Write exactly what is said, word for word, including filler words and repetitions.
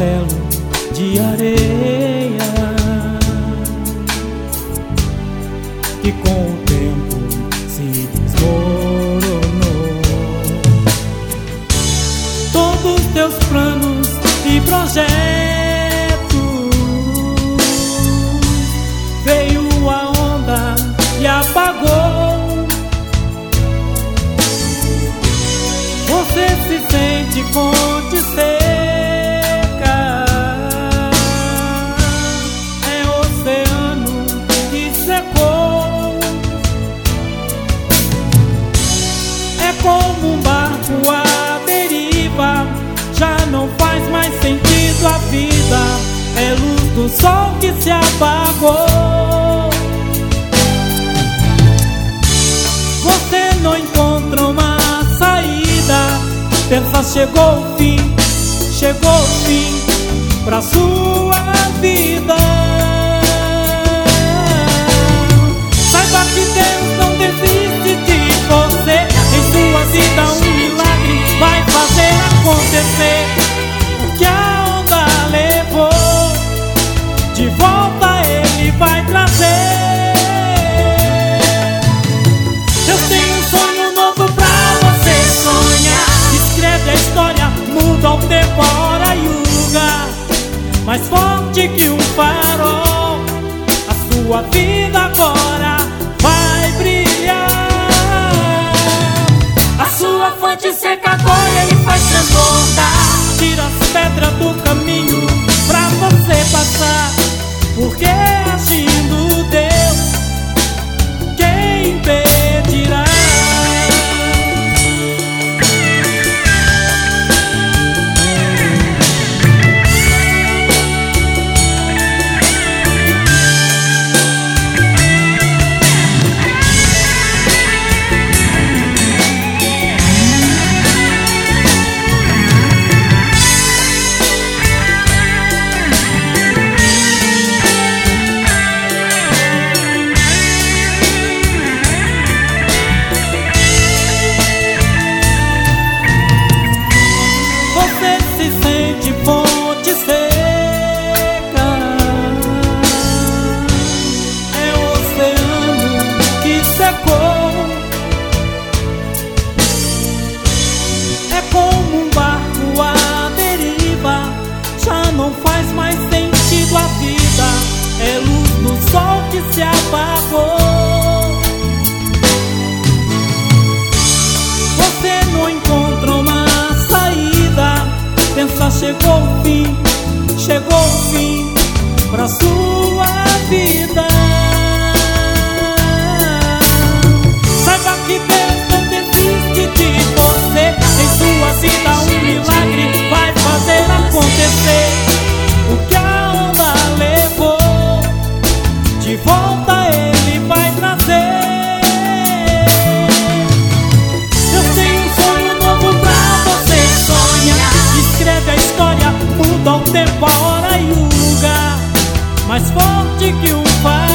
castelo de areia que com o tempo se desmoronou. Todos teus planos e projetos, veio a onda e apagou. Você se sente fonte seca, é oceano que secou. É como um barco à deriva, já não faz mais sentido a vida. É luz do sol que se apagou. Você não encontra uma saída, pensa chegou o fim, chegou o fim pra sua vida. Saiba que Deus não desiste de você. Em sua vida um milagre vai fazer acontecer. O que a onda levou, de volta Ele vai trazer. Deus tem um sonho novo pra você sonhar. Escreve a história, muda o tempo, a hora e o lugar. Mais forte que um farol, a sua vida agora vai brilhar. A sua fonte seca agora Ele faz transbordar. Tira as pedras do caminho pra você passar. Porque agindo Deus, quem impedirá? Não faz mais sentido a vida, é luz no sol que se apagou. Você não encontra uma saída, pensa chegou o fim, chegou o fim pra sua vida. Saiba que Deus não desiste de você. Em sua vida um milagre vai fazer acontecer. O que a onda levou, de volta Ele vai trazer. Deus tem um sonho novo pra você sonhar. Escreve a história, muda o tempo, a hora e o lugar. Mais forte que um farol,